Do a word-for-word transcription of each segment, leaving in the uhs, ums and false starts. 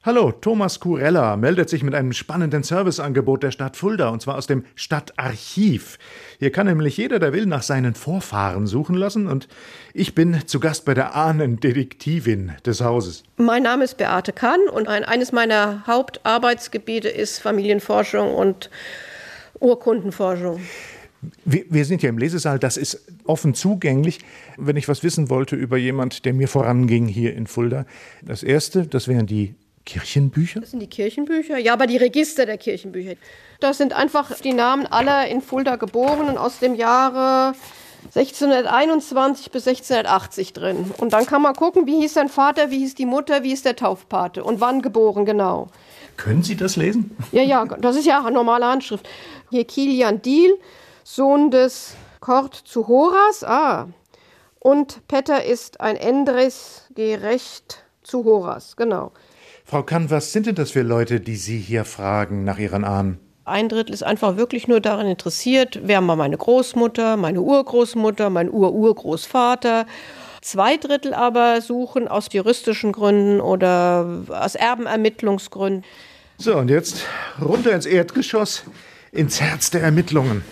Hallo, Thomas Kurella meldet sich mit einem spannenden Serviceangebot der Stadt Fulda, und zwar aus dem Stadtarchiv. Hier kann nämlich jeder, der will, nach seinen Vorfahren suchen lassen, und ich bin zu Gast bei der Ahnendetektivin des Hauses. Mein Name ist Beate Kann und ein, eines meiner Hauptarbeitsgebiete ist Familienforschung und Urkundenforschung. Wir, wir sind ja im Lesesaal, das ist offen zugänglich. Wenn ich was wissen wollte über jemand, der mir voranging hier in Fulda, das Erste, das wären die Kirchenbücher? Das sind die Kirchenbücher, ja, aber die Register der Kirchenbücher. Das sind einfach die Namen aller in Fulda Geborenen aus dem Jahre sechzehnhunderteinundzwanzig bis sechzehnhundertachtzig drin. Und dann kann man gucken, wie hieß sein Vater, wie hieß die Mutter, wie hieß der Taufpate und wann geboren, genau. Können Sie das lesen? Ja, ja, das ist ja eine normale Handschrift. Hier Kilian Diehl, Sohn des Kort zu Horas, ah, und Petter ist ein Endres gerecht zu Horas, genau. Frau Kann, was sind denn das für Leute, die Sie hier fragen nach Ihren Ahnen? Ein Drittel ist einfach wirklich nur daran interessiert, wer war meine Großmutter, meine Urgroßmutter, mein Ur-Urgroßvater. Zwei Drittel aber suchen aus juristischen Gründen oder aus Erbenermittlungsgründen. So, und jetzt runter ins Erdgeschoss, ins Herz der Ermittlungen.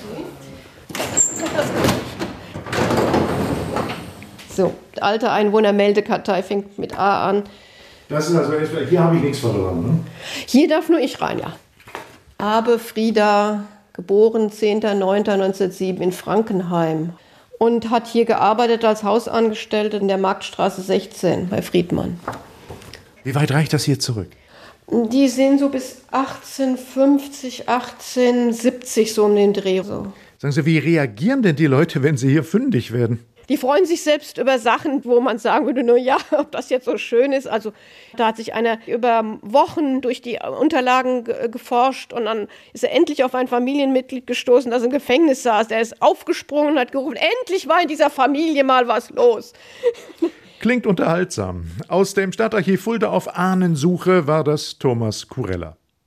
So, die alte Einwohnermeldekartei fängt mit A an. Das ist also, hier habe ich nichts verloren, ne? Hier darf nur ich rein, ja. Abe Frieda, geboren zehnter neunter neunzehnhundertsieben in Frankenheim und hat hier gearbeitet als Hausangestellte in der Marktstraße sechzehn bei Friedmann. Wie weit reicht das hier zurück? Die sind so bis achtzehnhundertfünfzig, achtzehnhundertsiebzig so um den Dreh. So. Sagen Sie, wie reagieren denn die Leute, wenn sie hier fündig werden? Die freuen sich selbst über Sachen, wo man sagen würde, na ja, ob das jetzt so schön ist. Also da hat sich einer über Wochen durch die Unterlagen ge- geforscht und dann ist er endlich auf ein Familienmitglied gestoßen, das im Gefängnis saß. Der ist aufgesprungen und hat gerufen, endlich war in dieser Familie mal was los. Klingt unterhaltsam. Aus dem Stadtarchiv Fulda auf Ahnensuche war das Thomas Kurella.